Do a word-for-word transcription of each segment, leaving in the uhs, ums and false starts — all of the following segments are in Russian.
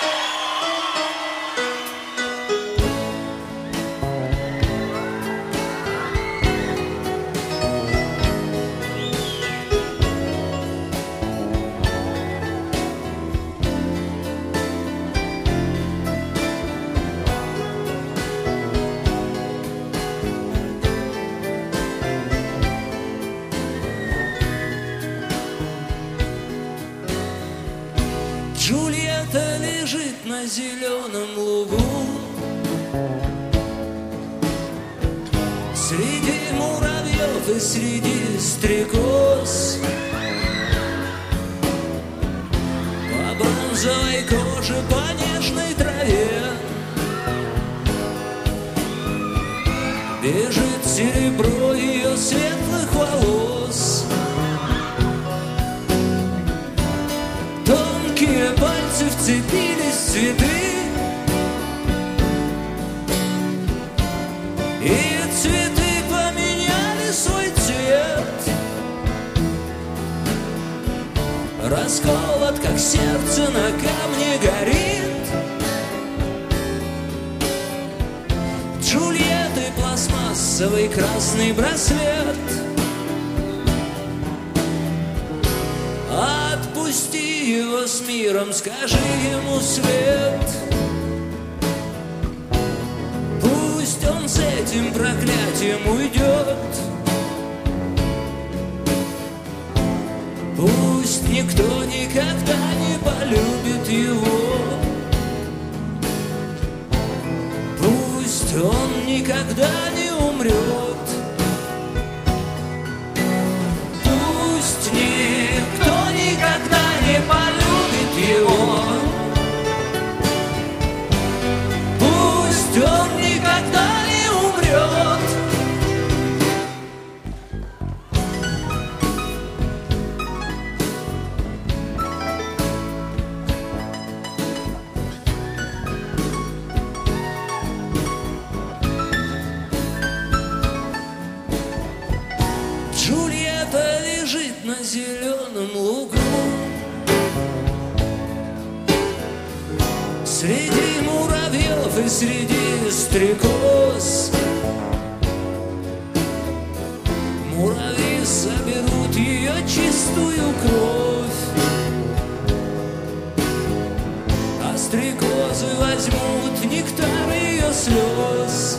Джульетта лежит на зеленом лугу среди муравьев и среди стрекоз. По бронзовой коже, по нежной траве бежит серебро ее светлых волос. Тонкие пальцы вцепились в цветы, и цветы поменяли свой цвет. Расколот, как сердце на камне горит. Джульетты пластмассовый красный браслет. Отпусти его с миром, скажи ему свет. Пусть он с этим проклятием уйдет. Пусть никто никогда не полюбит его. Пусть он никогда не умрет. Пусть никто никогда не полюбит его. Пусть он никогда не умрет. Джульетта лежит на зеленом лугу среди муравьев и среди стрекоз. Муравьи соберут ее чистую кровь, а стрекозы возьмут нектар ее слез.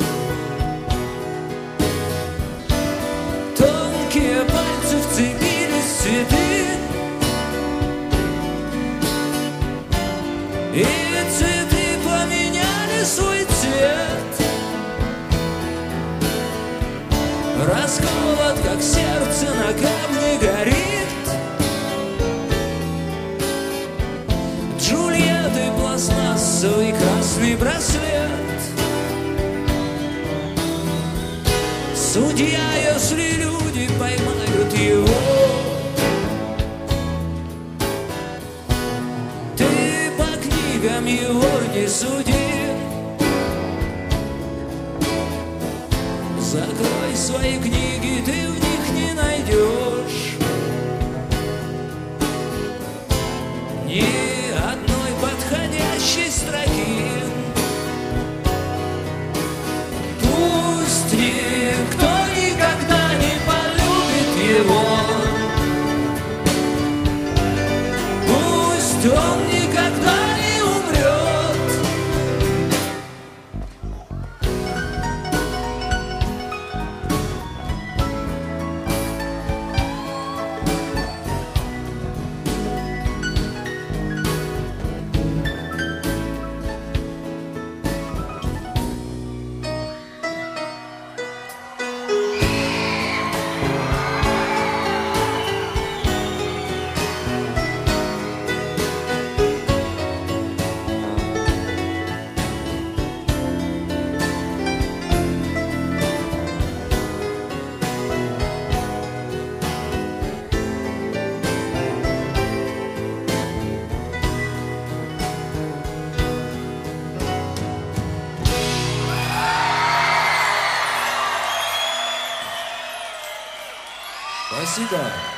Тонкие пальцы вцепились в цветы, и цветы поменяли свой цвет. Расколот, как сердце на камне горит. Джульетты пластмассовый красный браслет. Судья, если люди поймают его, ты по книгам его не суди. Закрой свои книги, ты в них не найдешь ни одной подходящей строки. Пусть никто никогда не полюбит его. Пусть он никогда не умрет. Спасибо.